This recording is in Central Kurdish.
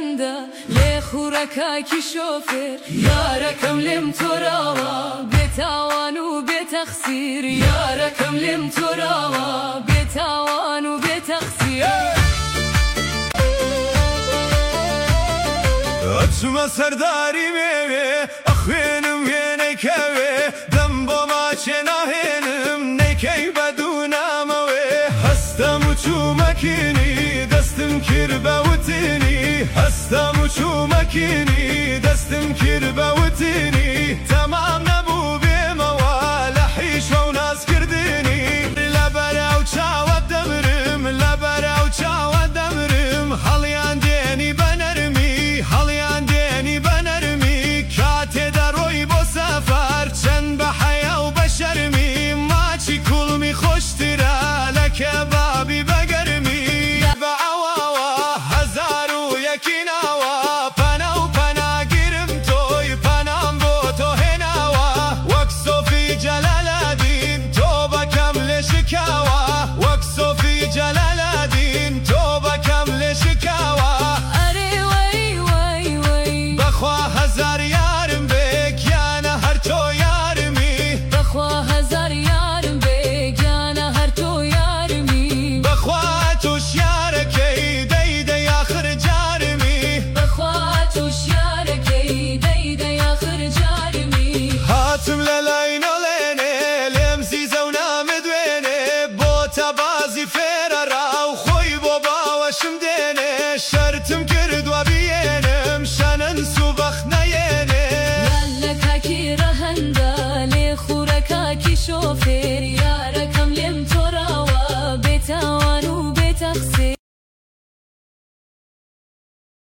بەندە لێ خوڕەکایکی شۆفێر یارەکەم لێم تۆراوە بێتاوان و بێتەخسیر یارەکەم لێم تۆراوە بێتاوان و بێتەخسیر ئەچمە سەرداری مێوێ ئەخوێنم وێنەیکەوێ دەم بۆ ماچێ ناهێنم نەیکەی بەدوو نامەوێ هەستەم و چوومەکینی دەستم کرد بە وتنی هەستەم و چوومەکینی دەستم کرد بە وتنی تەمام